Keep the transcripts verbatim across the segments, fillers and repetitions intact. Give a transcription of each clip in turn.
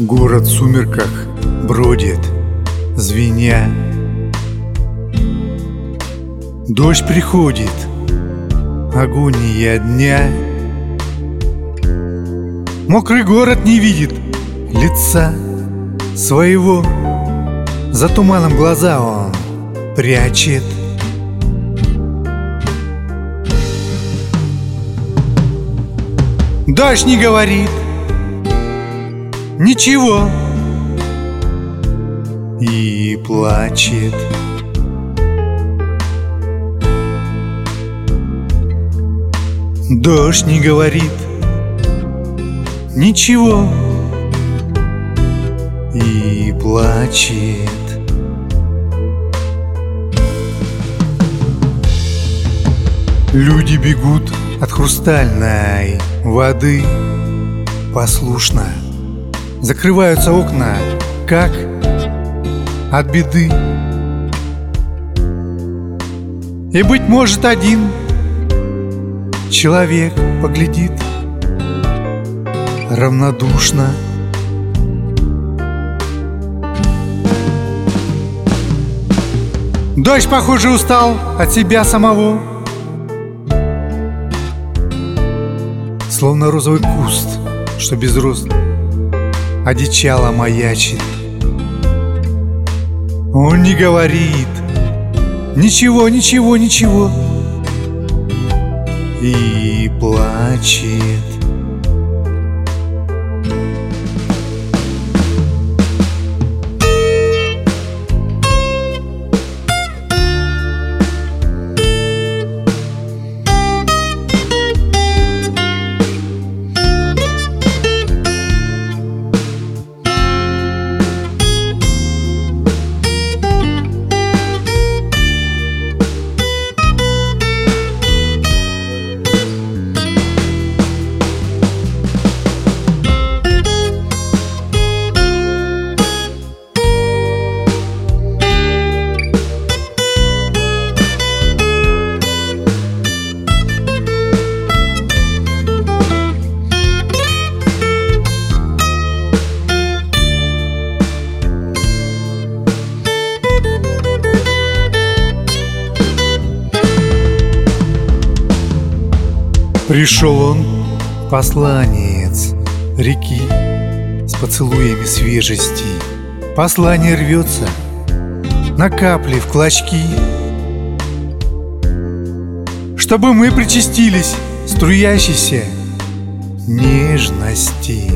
Город в сумерках бродит, звеня. Дождь приходит, агония дня. Мокрый город не видит лица своего, за туманом глаза он прячет. Дождь не говорит ничего и плачет. Дождь не говорит ничего и плачет. Люди бегут от хрустальной воды, послушно закрываются окна, как от беды. И, быть может, один человек поглядит равнодушно. Дождь, похоже, устал от себя самого, словно розовый куст, что без роз одичало маячит. Он не говорит ничего, ничего, ничего и плачет. Пришел он, посланец реки, с поцелуями свежести. Послание рвется на капли, в клочки, чтобы мы причастились струящейся нежности.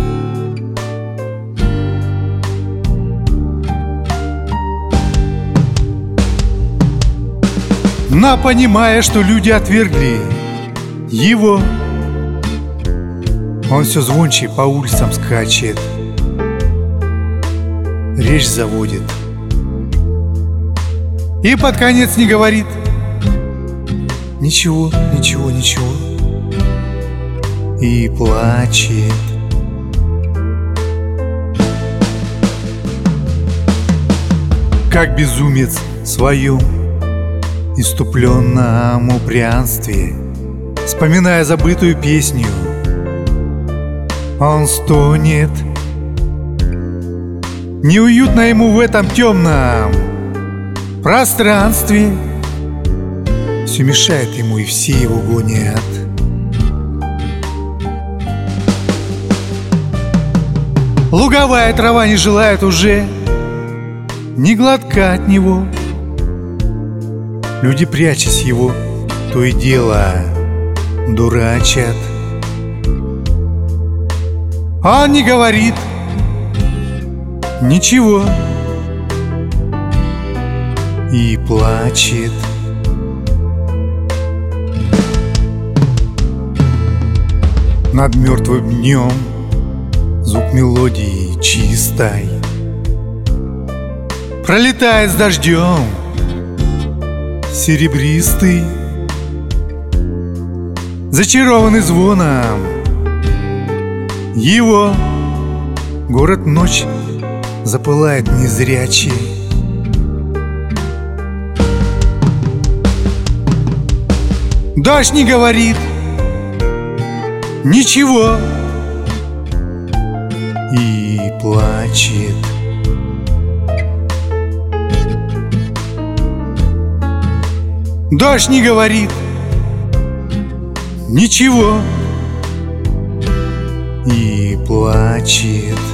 Но, понимая, что люди отвергли его, он все звонче по улицам скачет, речь заводит и под конец не говорит ничего, ничего, ничего и плачет. Как безумец в своем иступленном упрямстве, вспоминая забытую песню, он стонет. Неуютно ему в этом темном пространстве, все мешает ему, и все его гонят. Луговая трава не желает уже ни глотка от него. Люди, прячась его, то и дело дурачат. Он не говорит ничего и плачет. Над мертвым днем звук мелодии чистой пролетает с дождем серебристый, зачарованный звоном его. Город ночь запылает незрячий. Дождь не говорит ничего и плачет. Дождь не говорит ничего и плачет.